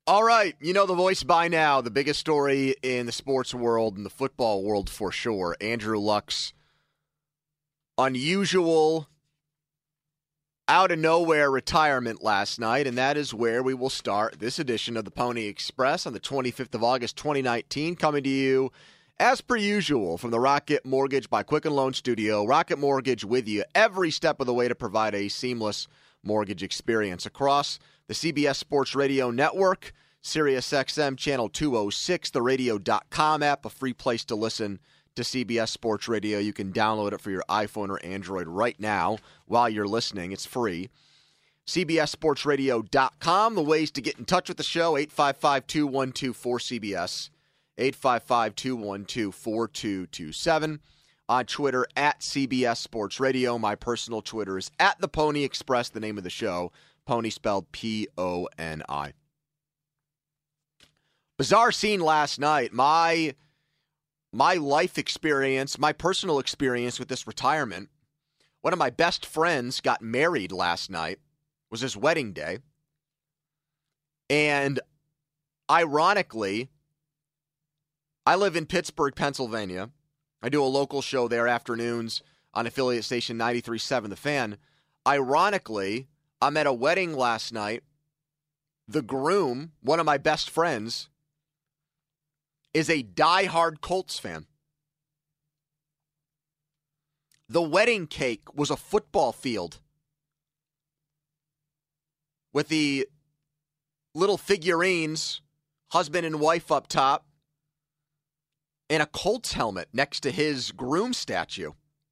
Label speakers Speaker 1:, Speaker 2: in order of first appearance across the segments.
Speaker 1: All right, you know the voice by now. The biggest story in the sports world and the football world for sure. Andrew Luck's unusual, out-of-nowhere retirement last night, and that is where we will start this edition of the Pony Express on the 25th of August, 2019, coming to you as per usual from the Rocket Mortgage by Quicken Loan Studio. Rocket Mortgage with you every step of the way to provide a seamless mortgage experience across the CBS Sports Radio Network, SiriusXM Channel 206, the radio.com app, a free place to listen to CBS Sports Radio. You can download it for your iPhone or Android right now while you're listening. It's free. CBSSportsRadio.com, the ways to get in touch with the show, 855-212-4CBS, 855-212-4227. On Twitter, at CBS Sports Radio. My personal Twitter is at The Pony Express, the name of the show. Pony spelled P-O-N-I. Bizarre scene last night. My life experience, my personal experience with this retirement. One of my best friends got married last night. It was his wedding day. And ironically, I live in Pittsburgh, Pennsylvania. I do a local show there afternoons on affiliate station 93.7 The Fan. Ironically, I'm at a wedding last night. The groom, one of my best friends, is a diehard Colts fan. The wedding cake was a football field with the little figurines, husband and wife up top, and a Colts helmet next to his groom statue.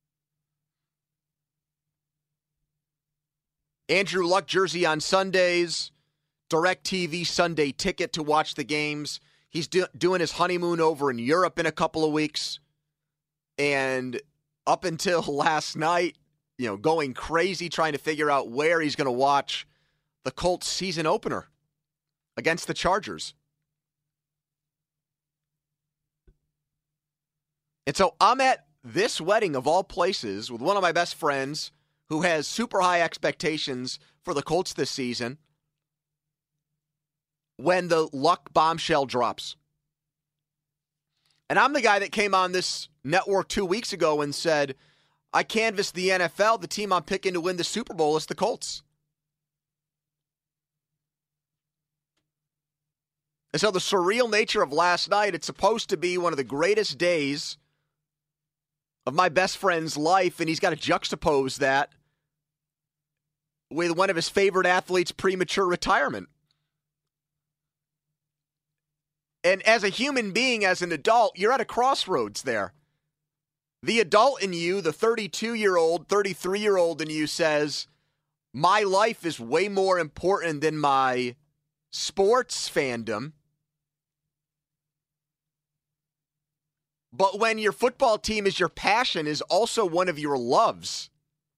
Speaker 1: Andrew Luck jersey on Sundays, DirecTV Sunday ticket to watch the games. He's doing his honeymoon over in Europe in a couple of weeks. And up until last night, going crazy trying to figure out where he's going to watch the Colts season opener against the Chargers. And so I'm at this wedding of all places with one of my best friends who has super high expectations for the Colts this season when the Luck bombshell drops. And I'm the guy that came on this network 2 weeks ago and said, I canvassed the NFL. The team I'm picking to win the Super Bowl is the Colts. And so the surreal nature of last night, it's supposed to be one of the greatest days of my best friend's life, and he's got to juxtapose that with one of his favorite athletes' premature retirement. And as a human being, as an adult, you're at a crossroads there. The adult in you, the 32-year-old, 33-year-old in you says, my life is way more important than my sports fandom. But when your football team is your passion, is also one of your loves.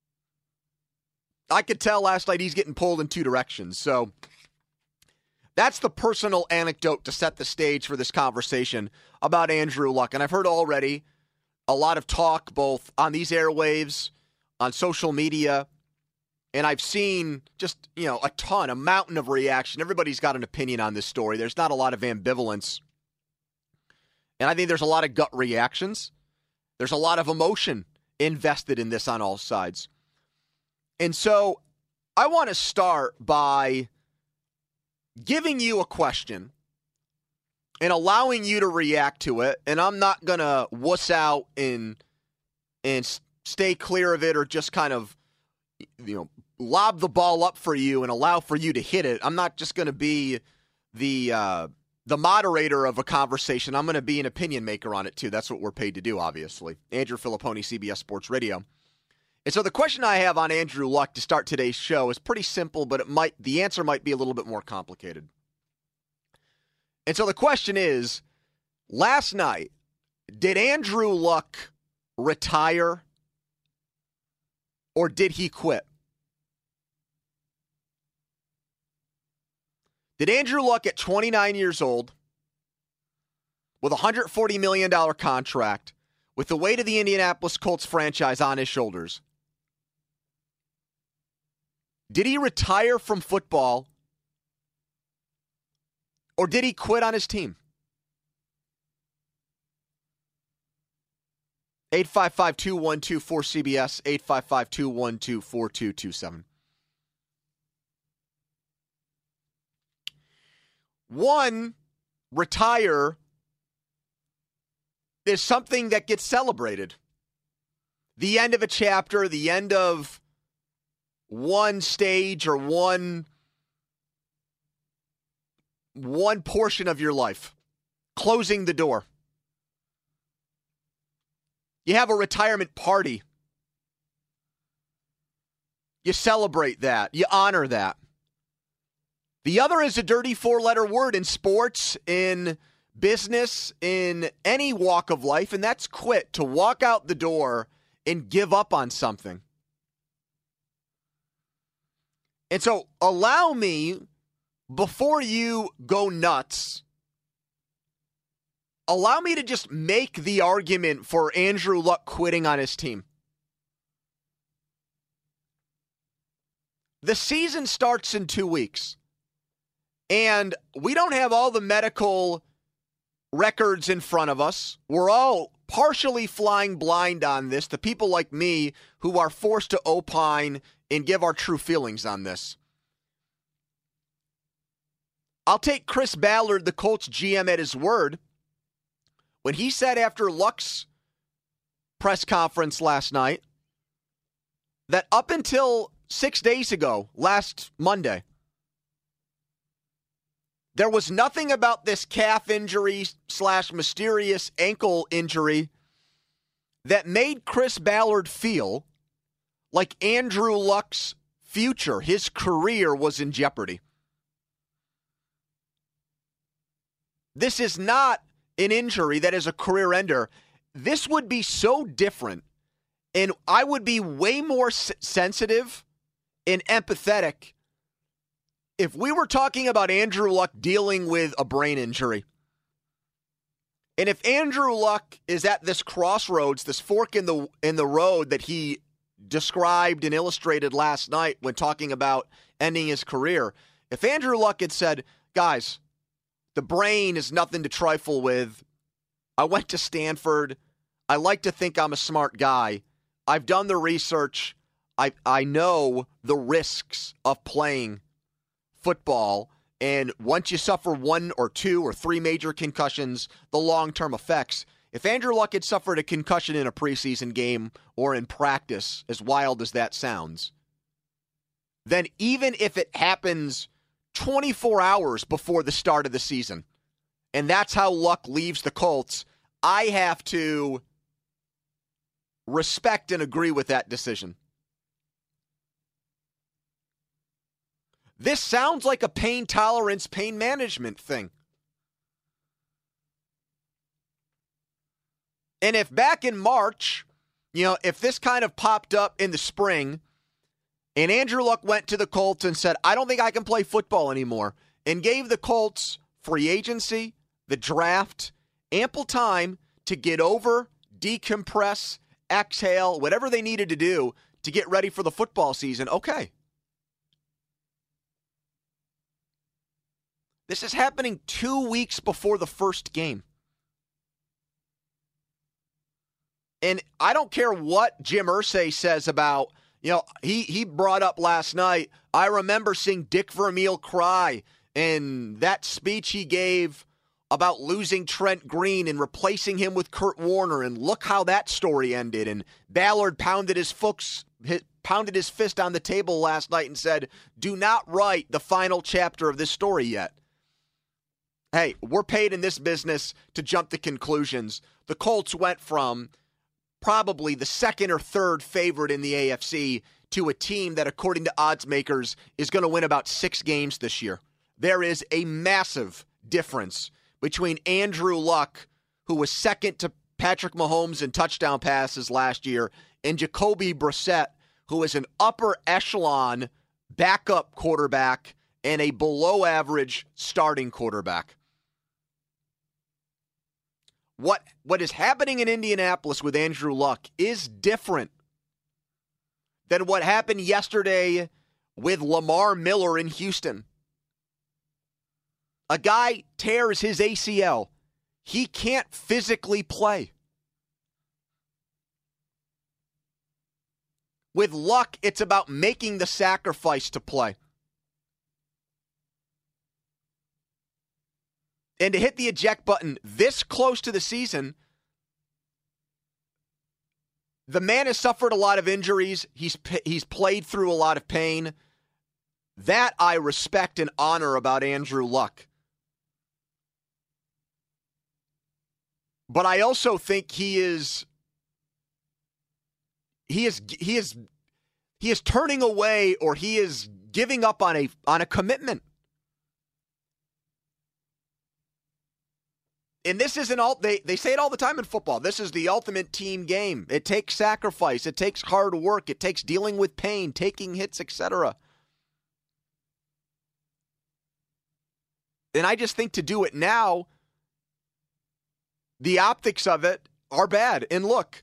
Speaker 1: I could tell last night he's getting pulled in two directions. So that's the personal anecdote to set the stage for this conversation about Andrew Luck. And I've heard already a lot of talk both on these airwaves, on social media, and I've seen just, a mountain of reaction. Everybody's got an opinion on this story. There's not a lot of ambivalence. And I think there's a lot of gut reactions. There's a lot of emotion invested in this on all sides. And so I want to start by giving you a question and allowing you to react to it. And I'm not going to wuss out and stay clear of it or just kind of, lob the ball up for you and allow for you to hit it. I'm not just going to be the moderator of a conversation. I'm going to be an opinion maker on it, too. That's what we're paid to do, obviously. Andrew Filipponi, CBS Sports Radio. And so the question I have on Andrew Luck to start today's show is pretty simple, but the answer might be a little bit more complicated. And so the question is, last night, did Andrew Luck retire or did he quit? Did Andrew Luck at 29 years old, with a $140 million contract, with the weight of the Indianapolis Colts franchise on his shoulders, did he retire from football Or did he quit on his team? 855-212-4CBS, 855-212-4227. One, retire is something that gets celebrated. The end of a chapter, the end of one stage or one portion of your life. Closing the door. You have a retirement party. You celebrate that. You honor that. The other is a dirty four-letter word in sports, in business, in any walk of life, and that's quit, to walk out the door and give up on something. And so allow me, before you go nuts, allow me to just make the argument for Andrew Luck quitting on his team. The season starts in 2 weeks, and we don't have all the medical records in front of us. We're all partially flying blind on this, the people like me who are forced to opine and give our true feelings on this. I'll take Chris Ballard, the Colts GM, at his word when he said after Luck's press conference last night that up until 6 days ago, last Monday, there was nothing about this calf injury / mysterious ankle injury that made Chris Ballard feel like Andrew Luck's future, his career, was in jeopardy. This is not an injury that is a career ender. This would be so different, and I would be way more sensitive and empathetic if we were talking about Andrew Luck dealing with a brain injury. And if Andrew Luck is at this crossroads, this fork in the road that he described and illustrated last night when talking about ending his career, if Andrew Luck had said, guys, the brain is nothing to trifle with. I went to Stanford. I like to think I'm a smart guy. I've done the research. I know the risks of playing football, and once you suffer 1 or 2 or 3 major concussions, the long-term effects. If Andrew Luck had suffered a concussion in a preseason game or in practice, as wild as that sounds, then even if it happens 24 hours before the start of the season, and that's how Luck leaves the Colts, I have to respect and agree with that decision. This sounds like a pain tolerance, pain management thing. And if back in March, if this kind of popped up in the spring, and Andrew Luck went to the Colts and said, I don't think I can play football anymore, and gave the Colts free agency, the draft, ample time to get over, decompress, exhale, whatever they needed to do to get ready for the football season, okay. This is happening 2 weeks before the first game. And I don't care what Jim Irsay says about, he brought up last night, I remember seeing Dick Vermeil cry, and that speech he gave about losing Trent Green and replacing him with Kurt Warner, and look how that story ended. And Ballard pounded his fist on the table last night and said, do not write the final chapter of this story yet. Hey, we're paid in this business to jump to conclusions. The Colts went from probably the second or third favorite in the AFC to a team that, according to odds makers, is going to win about 6 games this year. There is a massive difference between Andrew Luck, who was second to Patrick Mahomes in touchdown passes last year, and Jacoby Brissett, who is an upper echelon backup quarterback and a below average starting quarterback. What is happening in Indianapolis with Andrew Luck is different than what happened yesterday with Lamar Miller in Houston. A guy tears his ACL. He can't physically play. With Luck, it's about making the sacrifice to play. And to hit the eject button this close to the season, the man has suffered a lot of injuries. He's played through a lot of pain. That I respect and honor about Andrew Luck. But I also think he is turning away, or he is giving up on a commitment. And this isn't all, they say it all the time in football. This is the ultimate team game. It takes sacrifice. It takes hard work. It takes dealing with pain, taking hits, etc. And I just think to do it now, the optics of it are bad. And look,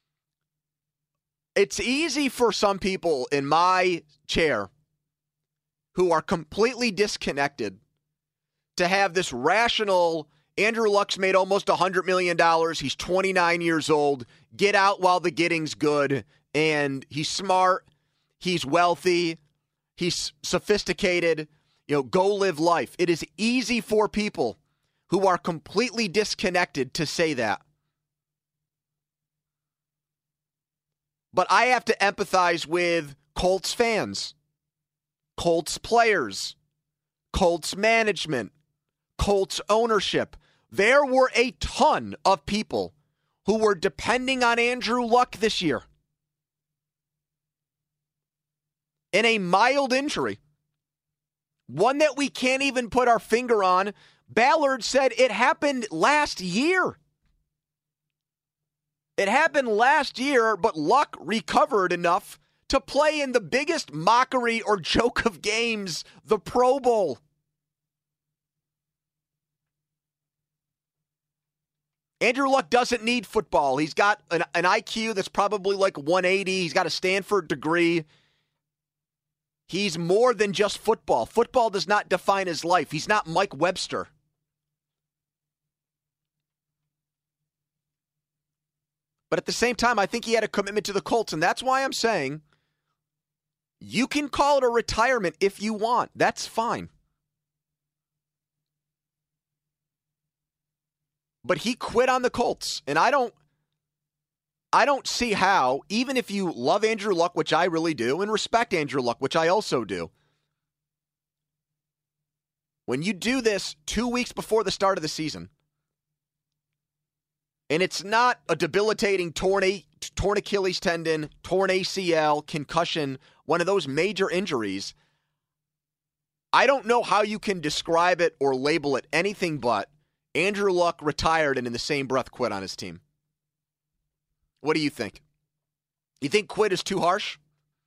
Speaker 1: it's easy for some people in my chair who are completely disconnected to have this rational, Andrew Luck's made almost $100 million. He's 29 years old. Get out while the getting's good. And he's smart. He's wealthy. He's sophisticated. Go live life. It is easy for people who are completely disconnected to say that. But I have to empathize with Colts fans, Colts players, Colts management, Colts ownership. There were a ton of people who were depending on Andrew Luck this year in a mild injury, one that we can't even put our finger on. Ballard said it happened last year. It happened last year, but Luck recovered enough to play in the biggest mockery or joke of games, the Pro Bowl. Andrew Luck doesn't need football. He's got an IQ that's probably like 180. He's got a Stanford degree. He's more than just football. Football does not define his life. He's not Mike Webster. But at the same time, I think he had a commitment to the Colts, and that's why I'm saying you can call it a retirement if you want. That's fine. But he quit on the Colts, and I don't see how, even if you love Andrew Luck, which I really do, and respect Andrew Luck, which I also do, when you do this 2 weeks before the start of the season, and it's not a debilitating torn Achilles tendon, torn ACL, concussion, one of those major injuries, I don't know how you can describe it or label it anything but Andrew Luck retired and in the same breath quit on his team. What do you think? You think quit is too harsh?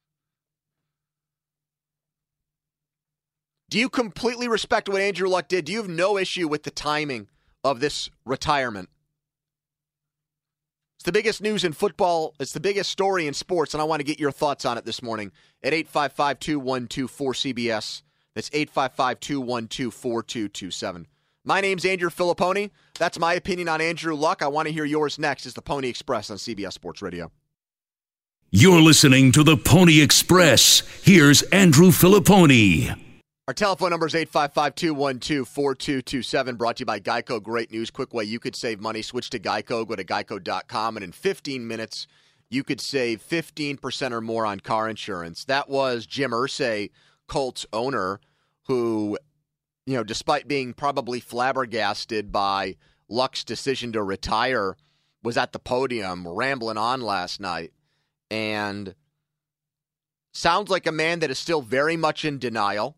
Speaker 1: Do you completely respect what Andrew Luck did? Do you have no issue with the timing of this retirement? It's the biggest news in football. It's the biggest story in sports, and I want to get your thoughts on it this morning at 855-212-4CBS. That's 855-212-4227. My name's Andrew Filipponi. That's my opinion on Andrew Luck. I want to hear yours next. It's the Pony Express on CBS Sports Radio.
Speaker 2: You're listening to the Pony Express. Here's Andrew Filipponi.
Speaker 1: Our telephone number is 855-212-4227, brought to you by Geico. Great news, quick way you could save money. Switch to Geico, go to geico.com, and in 15 minutes, you could save 15% or more on car insurance. That was Jim Irsay, Colts owner, who, despite being probably flabbergasted by Luck's decision to retire, was at the podium rambling on last night. And sounds like a man that is still very much in denial.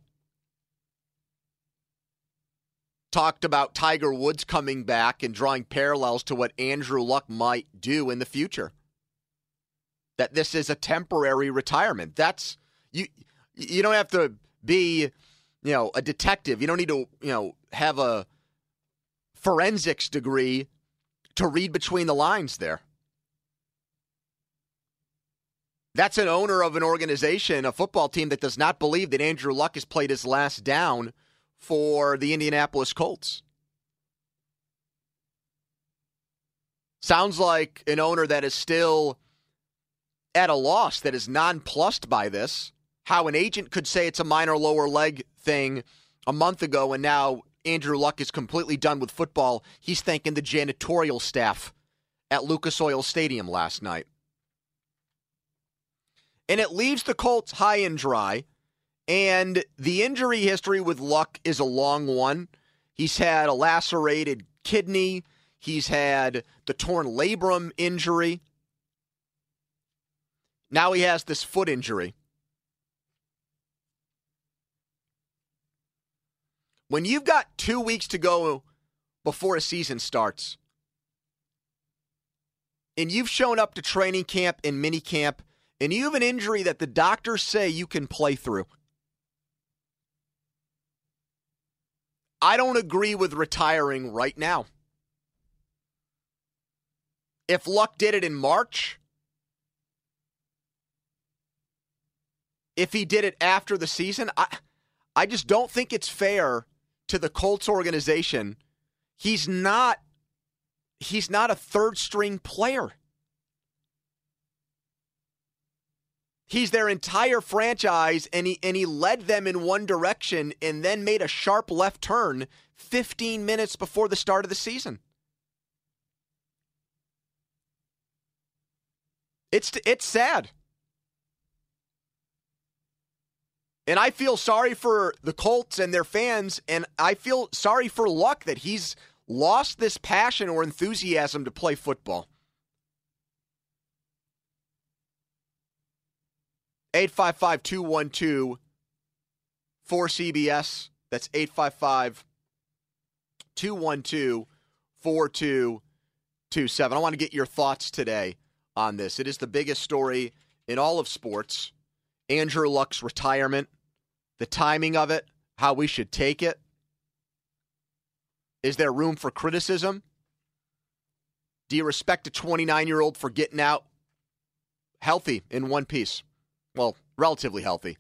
Speaker 1: Talked about Tiger Woods coming back and drawing parallels to what Andrew Luck might do in the future. That this is a temporary retirement. That's you don't have to be, a detective. You don't need to, have a forensics degree to read between the lines there. That's an owner of an organization, a football team that does not believe that Andrew Luck has played his last down for the Indianapolis Colts. Sounds like an owner that is still at a loss, that is nonplussed by this. How an agent could say it's a minor lower leg thing a month ago, and now Andrew Luck is completely done with football. He's thanking the janitorial staff at Lucas Oil Stadium last night. And it leaves the Colts high and dry. And the injury history with Luck is a long one. He's had a lacerated kidney. He's had the torn labrum injury. Now he has this foot injury. When you've got 2 weeks to go before a season starts, and you've shown up to training camp and mini camp, and you have an injury that the doctors say you can play through, I don't agree with retiring right now. If Luck did it in March, if he did it after the season, I just don't think it's fair to the Colts organization. He's not a third-string player. He's their entire franchise, and he led them in one direction and then made a sharp left turn 15 minutes before the start of the season. It's sad. And I feel sorry for the Colts and their fans, and I feel sorry for Luck that he's lost this passion or enthusiasm to play football. 855-212-4CBS. That's 855-212-4227. I want to get your thoughts today on this. It is the biggest story in all of sports. Andrew Luck's retirement, the timing of it, how we should take it. Is there room for criticism? Do you respect a 29-year-old for getting out healthy in one piece? Well, relatively healthy.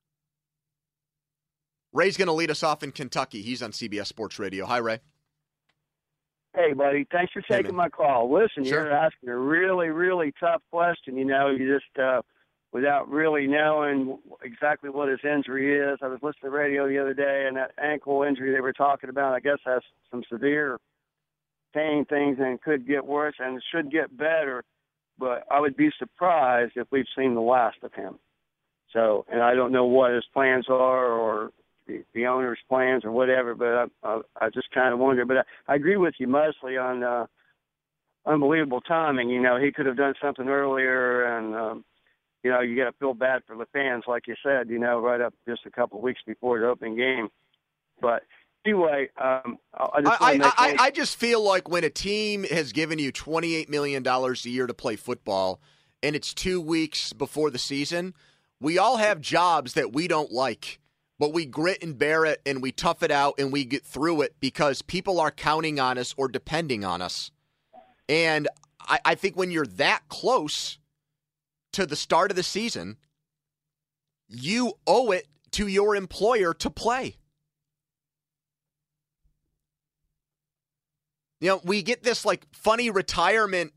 Speaker 1: Ray's going to lead us off in Kentucky. He's on CBS Sports Radio. Hi, Ray.
Speaker 3: Hey, buddy. Thanks for taking my call. Listen,
Speaker 1: Sure.
Speaker 3: You're asking a really, really tough question. You just, without really knowing exactly what his injury is. I was listening to the radio the other day, and that ankle injury they were talking about, I guess, has some severe pain things and could get worse and should get better. But I would be surprised if we've seen the last of him. So, and I don't know what his plans are or the owner's plans or whatever, but I just kind of wonder. But I agree with you mostly on unbelievable timing. He could have done something earlier, and, you got to feel bad for the fans, like you said, right up just a couple of weeks before the opening game. But anyway,
Speaker 1: I just feel like when a team has given you $28 million a year to play football and it's 2 weeks before the season, we all have jobs that we don't like, but we grit and bear it and we tough it out and we get through it because people are counting on us or depending on us. And I think when you're that close to the start of the season, you owe it to your employer to play. We get this like funny retirement,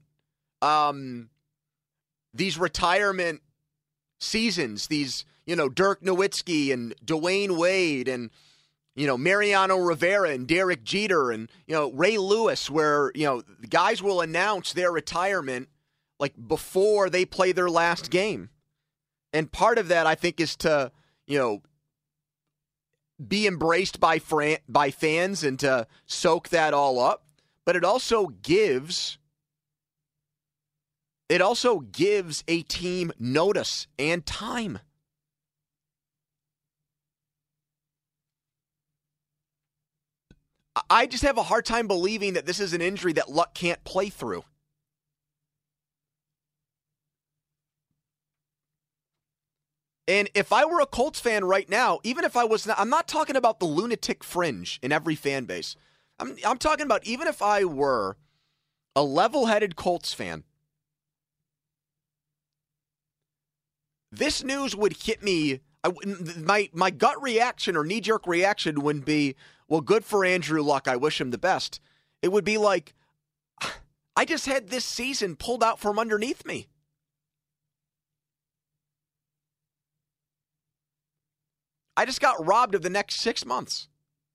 Speaker 1: these retirement seasons, these, Dirk Nowitzki and Dwayne Wade and, Mariano Rivera and Derek Jeter and, Ray Lewis, where, the guys will announce their retirement like before they play their last game. And part of that, I think, is to, be embraced by fans and to soak that all up. But it also gives a team notice and time. I just have a hard time believing that this is an injury that Luck can't play through. And if I were a Colts fan right now, even if I was not, I'm not talking about the lunatic fringe in every fan base. I'm talking about even if I were a level-headed Colts fan, this news would hit me My gut reaction or knee-jerk reaction wouldn't be, well, good for Andrew Luck, I wish him the best. It would be like, I just had this season pulled out from underneath me. I just got robbed of the next 6 months.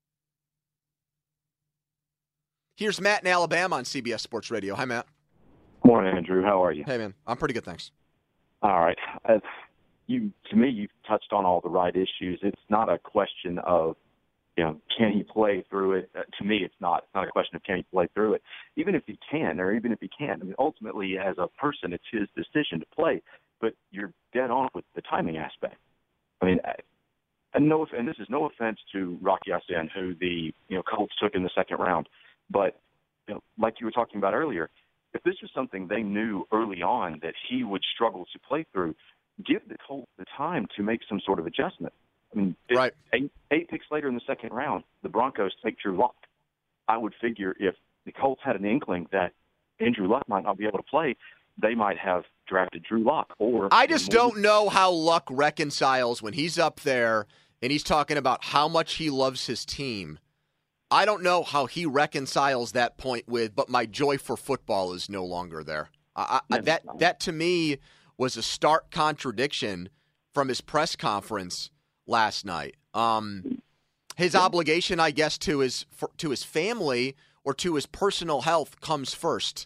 Speaker 1: Here's Matt in Alabama on CBS Sports Radio. Hi, Matt.
Speaker 4: Morning, Andrew. How are you?
Speaker 1: Hey, man. I'm pretty good, thanks.
Speaker 4: All right. To me, you've touched on all the right issues. It's not a question of, can he play through it? To me, it's not a question of can he play through it. Even if he can, or even if he can't, I mean, ultimately, as a person, it's his decision to play. But you're dead on with the timing aspect. I mean, and this is no offense to Rocky Ya-Sin, who the Colts took in the second round, but like you were talking about earlier, if this was something they knew early on that he would struggle to play through, give the Colts the time to make some sort of adjustment. I mean,
Speaker 1: right.
Speaker 4: Eight picks later in the second round, the Broncos take Drew Lock. I would figure if the Colts had an inkling that Andrew Luck might not be able to play, they might have drafted Drew Lock. Or
Speaker 1: I just don't know how Luck reconciles when he's up there and he's talking about how much he loves his team. I don't know how he reconciles that point with, but my joy for football is no longer there. That to me was a stark contradiction from his press conference last night. His obligation, I guess, to his family or to his personal health comes first.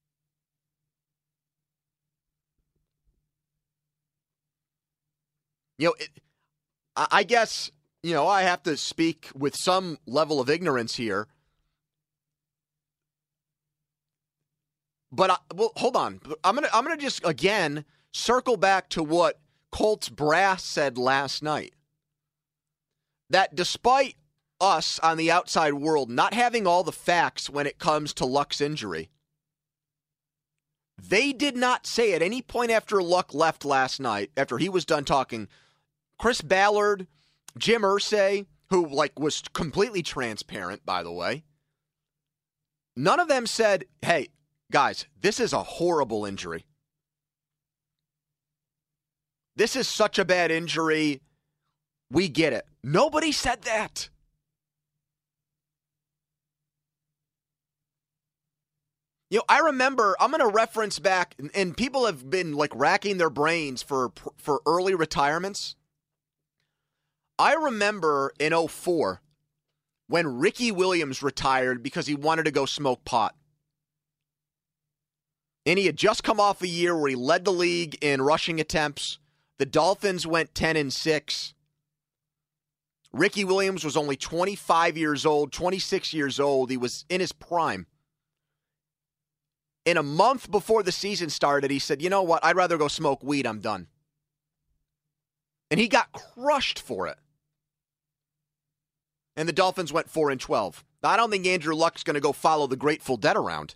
Speaker 1: I guess, I have to speak with some level of ignorance here. But hold on. I'm gonna just again circle back to what Colts brass said last night. That despite us on the outside world not having all the facts when it comes to Luck's injury, they did not say at any point after Luck left last night, after he was done talking, Chris Ballard, Jim Irsay, who was completely transparent, by the way, none of them said, hey, guys, this is a horrible injury. This is such a bad injury. We get it. Nobody said that. I remember, I'm going to reference back, and people have been racking their brains for early retirements. I remember in 2004 when Ricky Williams retired because he wanted to go smoke pot. And he had just come off a year where he led the league in rushing attempts. The Dolphins went 10-6. Ricky Williams was only 25 years old, 26 years old. He was in his prime. In a month before the season started, he said, you know what? I'd rather go smoke weed. I'm done. And he got crushed for it. And the Dolphins went 4-12. Now, I don't think Andrew Luck's going to go follow the Grateful Dead around.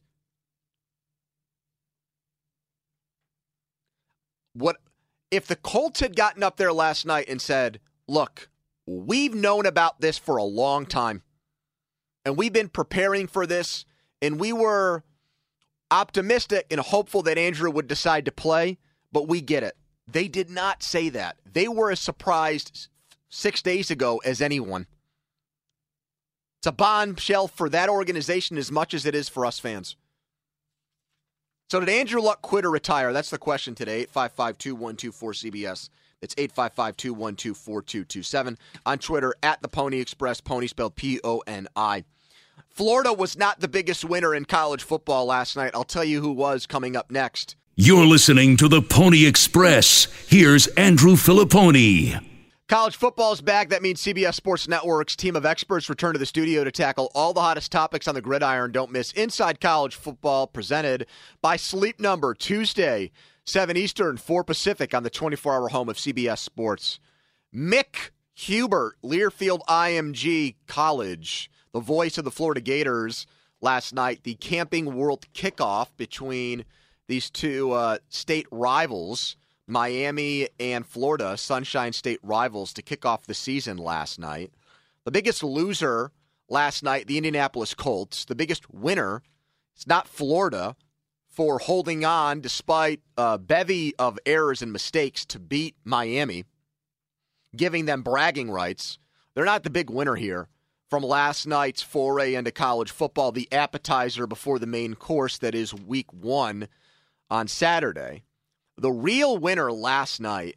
Speaker 1: What if the Colts had gotten up there last night and said, look, we've known about this for a long time, and we've been preparing for this, and we were optimistic and hopeful that Andrew would decide to play, but we get it. They did not say that. They were as surprised 6 days ago as anyone. It's a bombshell for that organization as much as it is for us fans. So did Andrew Luck quit or retire? That's the question today. 855-2124-CBS. It's 855-212-4227. On Twitter, at the Pony Express, Pony spelled P-O-N-I. Florida was not the biggest winner in college football last night. I'll tell you who was coming up next.
Speaker 2: You're listening to the Pony Express. Here's Andrew Filipponi.
Speaker 1: College football's back. That means CBS Sports Network's team of experts return to the studio to tackle all the hottest topics on the gridiron. Don't miss Inside College Football, presented by Sleep Number, Tuesday, 7 Eastern, 4 Pacific, on the 24-hour home of CBS Sports. Mick Hubert, Learfield IMG College, the voice of the Florida Gators last night. The Camping World kickoff between these two state rivals, Miami and Florida, Sunshine State rivals, to kick off the season last night. The biggest loser last night, the Indianapolis Colts. The biggest winner, it's not Florida, for holding on despite a bevy of errors and mistakes to beat Miami. giving them bragging rights. They're not the big winner here from last night's foray into college football, the appetizer before the main course that is week 1 on Saturday. The real winner last night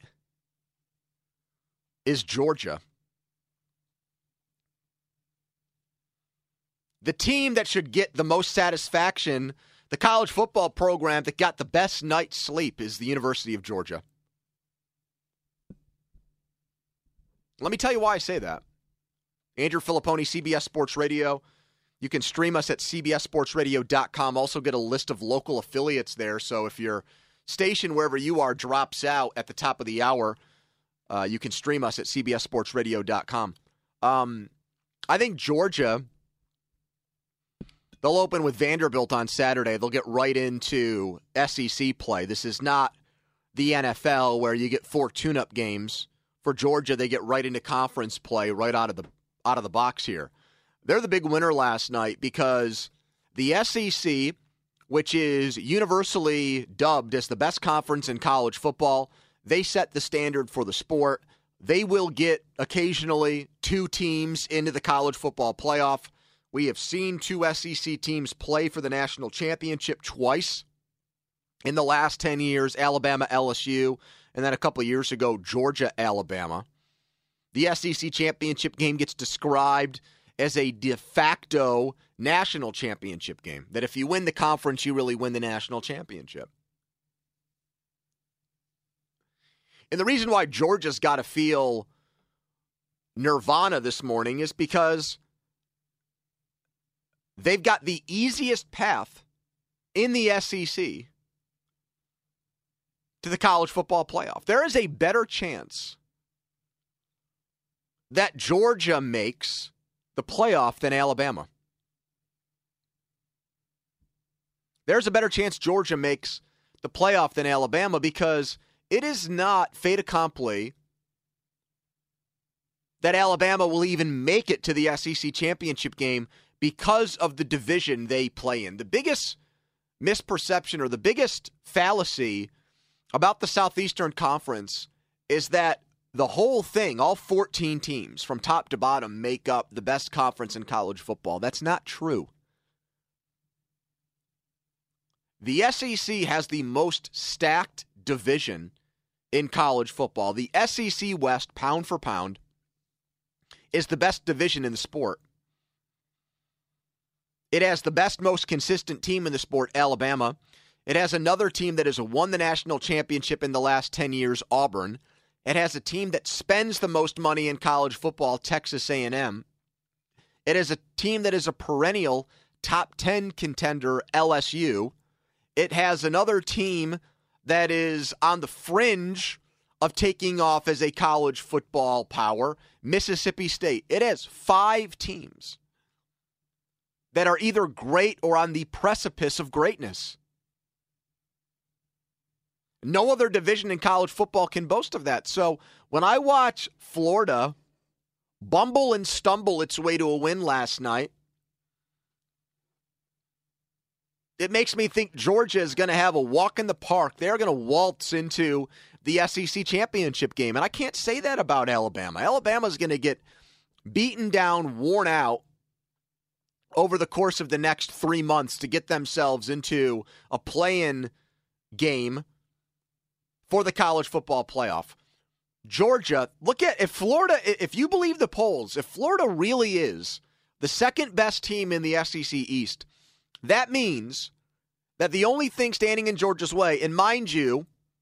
Speaker 1: is Georgia. The team that should get the most satisfaction, the college football program that got the best night's sleep, is the University of Georgia. Let me tell you why I say that. Andrew Filipponi, CBS Sports Radio. You can stream us at cbssportsradio.com. Also get a list of local affiliates there. So if your station, wherever you are, drops out at the top of the hour, you can stream us at cbssportsradio.com. I think Georgia, they'll open with Vanderbilt on Saturday. They'll get right into SEC play. This is not the NFL where you get 4 tune-up games. For Georgia, they get right into conference play right out of the box here. They're the big winner last night because the SEC, which is universally dubbed as the best conference in college football, they set the standard for the sport. They will get occasionally 2 teams into the college football playoff. We have seen 2 SEC teams play for the national championship twice in the last 10 years, Alabama, LSU, and then a couple of years ago, Georgia, Alabama. The SEC championship game gets described as a de facto national championship game, that if you win the conference, you really win the national championship. And the reason why Georgia's got to feel nirvana this morning is because they've got the easiest path in the SEC to the college football playoff. There is a better chance that Georgia makes the playoff than Alabama. There's a better chance Georgia makes the playoff than Alabama because it is not fait accompli that Alabama will even make it to the SEC championship game because of the division they play in. The biggest misperception or the biggest fallacy about the Southeastern Conference is that the whole thing, all 14 teams from top to bottom, make up the best conference in college football. That's not true. The SEC has the most stacked division in college football. The SEC West, pound for pound, is the best division in the sport. It has the best, most consistent team in the sport, Alabama. It has another team that has won the national championship in the last 10 years, Auburn. It has a team that spends the most money in college football, Texas A&M. It has a team that is a perennial top 10 contender, LSU. It has another team that is on the fringe of taking off as a college football power, Mississippi State. It has 5 teams that are either great or on the precipice of greatness. No other division in college football can boast of that. So when I watch Florida bumble and stumble its way to a win last night, it makes me think Georgia is going to have a walk in the park. They're going to waltz into the SEC championship game. And I can't say that about Alabama. Alabama's going to get beaten down, worn out over the course of the next 3 months to get themselves into a play-in game for the college football playoff. Georgia, look at if Florida, if you believe the polls, if Florida really is the second best team in the SEC East, that means that the only thing standing in Georgia's way, and mind you,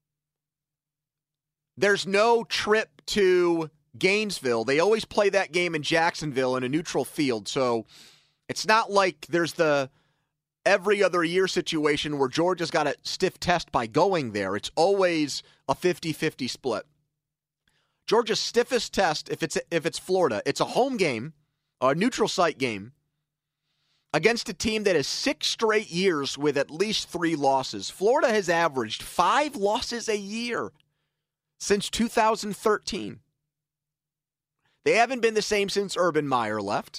Speaker 1: there's no trip to Gainesville. They always play that game in Jacksonville in a neutral field, so it's not like there's the every other year situation where Georgia's got a stiff test by going there. It's always a 50-50 split. Georgia's stiffest test, if it's Florida, it's a home game, a neutral site game, against a team that has 6 straight years with at least 3 losses. Florida has averaged 5 losses a year since 2013. They haven't been the same since Urban Meyer left.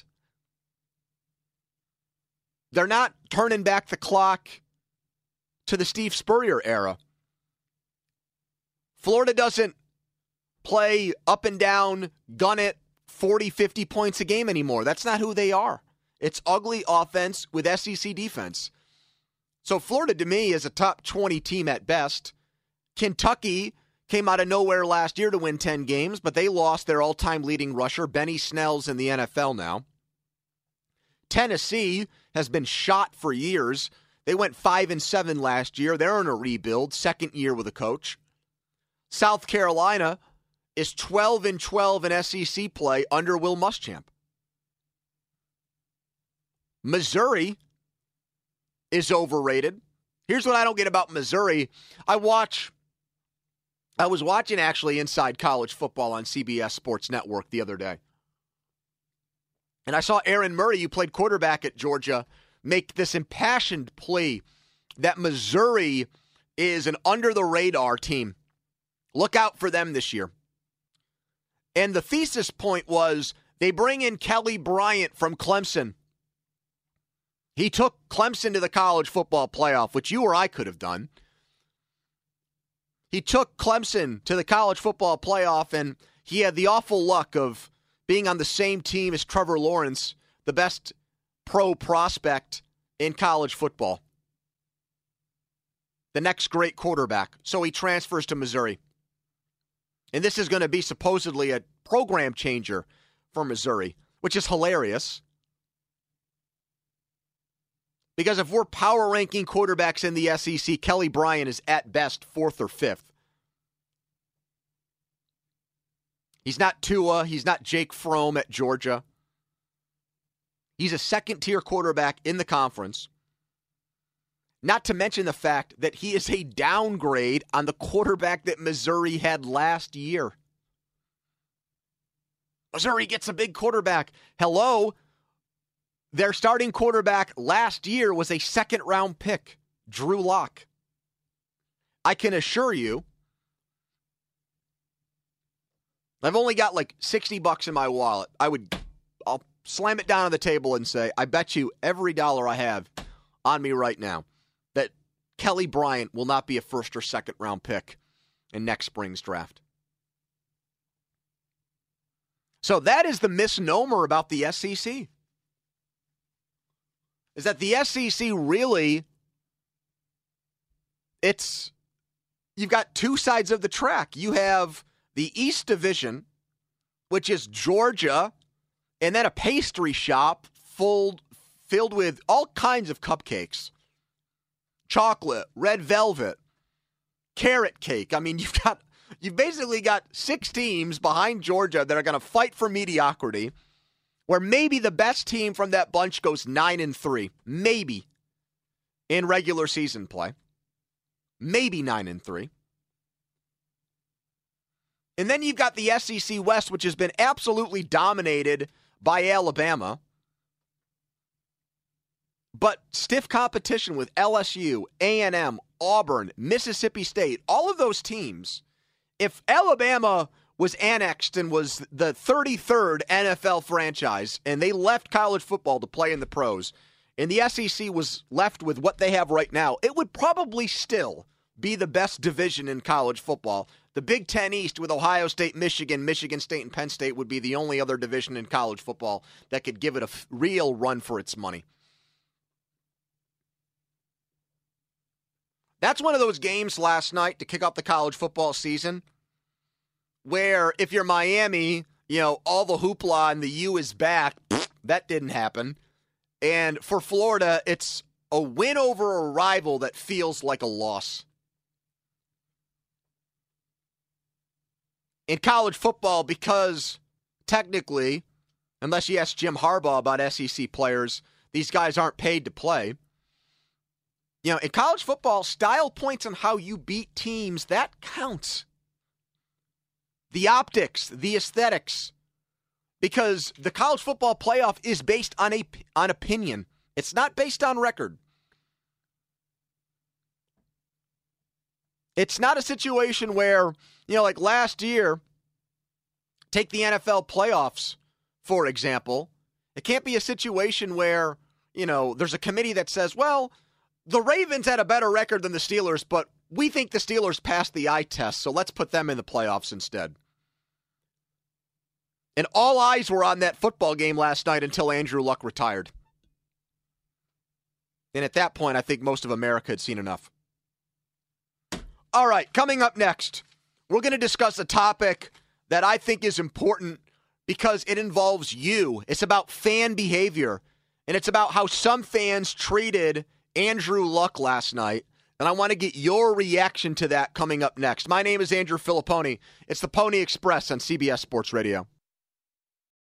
Speaker 1: They're not turning back the clock to the Steve Spurrier era. Florida doesn't play up and down, gun it, 40, 50 points a game anymore. That's not who they are. It's ugly offense with SEC defense. So Florida, to me, is a top 20 team at best. Kentucky came out of nowhere last year to win 10 games, but they lost their all-time leading rusher. Benny Snell's in the NFL now. Tennessee has been shot for years. They went 5-7 last year. They're in a rebuild, second year with a coach. South Carolina is 12-12 in SEC play under Will Muschamp. Missouri is overrated. Here's what I don't get about Missouri. I was watching actually Inside College Football on CBS Sports Network the other day. And I saw Aaron Murray, who played quarterback at Georgia, make this impassioned plea that Missouri is an under-the-radar team. Look out for them this year. And the thesis point was they bring in Kelly Bryant from Clemson. He took Clemson to the college football playoff, which you or I could have done. He took Clemson to the college football playoff, and he had the awful luck of being on the same team as Trevor Lawrence, the best pro prospect in college football. The next great quarterback. So he transfers to Missouri. And this is going to be supposedly a program changer for Missouri, which is hilarious. Because if we're power ranking quarterbacks in the SEC, Kelly Bryant is at best 4th or 5th. He's not Tua. He's not Jake Fromm at Georgia. He's a second-tier quarterback in the conference. Not to mention the fact that he is a downgrade on the quarterback that Missouri had last year. Missouri gets a big quarterback. Hello? Their starting quarterback last year was a second-round pick, Drew Lock. I can assure you, I've only got like $60 in my wallet. I'll slam it down on the table and say, I bet you every dollar I have on me right now that Kelly Bryant will not be a first or second round pick in next spring's draft. So that is the misnomer about the SEC. Is that the SEC really, you've got two sides of the track. You have the East Division, which is Georgia, and then a pastry shop filled with all kinds of cupcakes. Chocolate, red velvet, carrot cake. I mean, you've basically got 6 teams behind Georgia that are going to fight for mediocrity, where maybe the best team from that bunch goes 9-3, maybe, in regular season play. Maybe 9-3. And then you've got the SEC West, which has been absolutely dominated by Alabama. But stiff competition with LSU, A&M, Auburn, Mississippi State, all of those teams. If Alabama was annexed and was the 33rd NFL franchise, and they left college football to play in the pros, and the SEC was left with what they have right now, it would probably still be the best division in college football. The Big Ten East with Ohio State, Michigan, Michigan State, and Penn State would be the only other division in college football that could give it a real run for its money. That's one of those games last night to kick off the college football season where if you're Miami, all the hoopla and the U is back, that didn't happen. And for Florida, it's a win over a rival that feels like a loss. In college football, because technically, unless you ask Jim Harbaugh about SEC players, these guys aren't paid to play. In college football, style points on how you beat teams, that counts. The optics, the aesthetics. Because the college football playoff is based on opinion. It's not based on record. It's not a situation where, like last year, take the NFL playoffs, for example. It can't be a situation where, there's a committee that says, well, the Ravens had a better record than the Steelers, but we think the Steelers passed the eye test, so let's put them in the playoffs instead. And all eyes were on that football game last night until Andrew Luck retired. And at that point, I think most of America had seen enough. All right, coming up next, we're going to discuss a topic that I think is important because it involves you. It's about fan behavior, and it's about how some fans treated Andrew Luck last night. And I want to get your reaction to that coming up next. My name is Andrew Filipponi. It's the Pony Express on CBS Sports Radio.